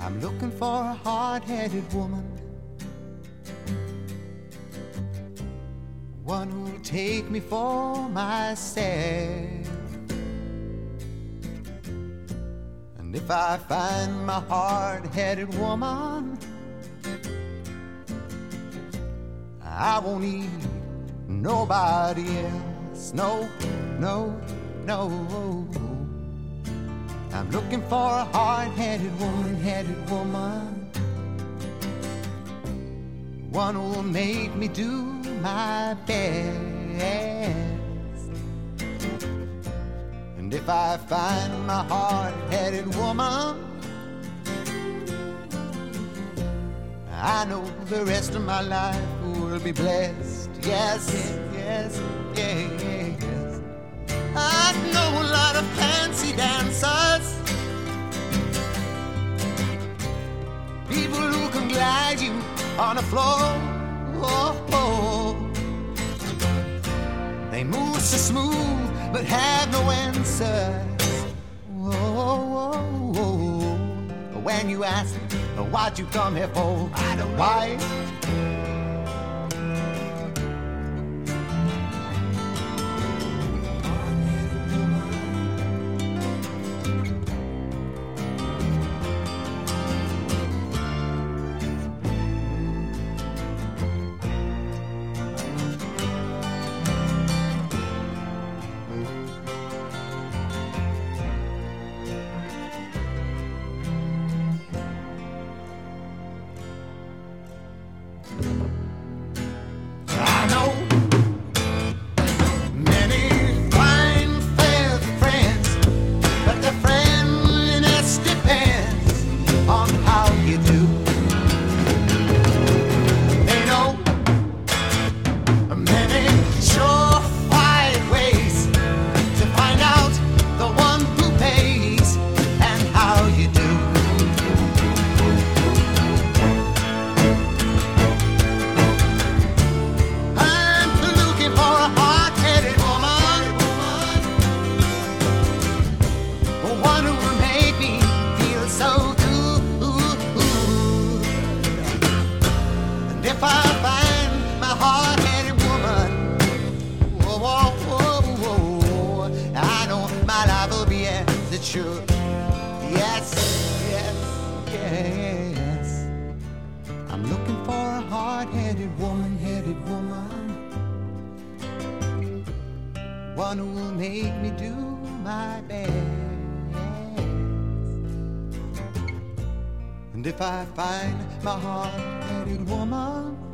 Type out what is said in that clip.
I'm looking for a hard-headed woman, one who'll take me for myself. And if I find my hard-headed woman, I won't need nobody else. No, no, no. I'm looking for a hard-headed woman, one who'll make me do my best. And if I find my hard-headed woman, I know the rest of my life will be blessed. Yes, yes, yes. I know a lot of fancy dancers, people who can glide you on the floor. They move so smooth but have no answers. When you ask what you come here for, I don't know why. Yes, yes, yes. I'm looking for a hard-headed woman, one who will make me do my best. And if I find my hard-headed woman,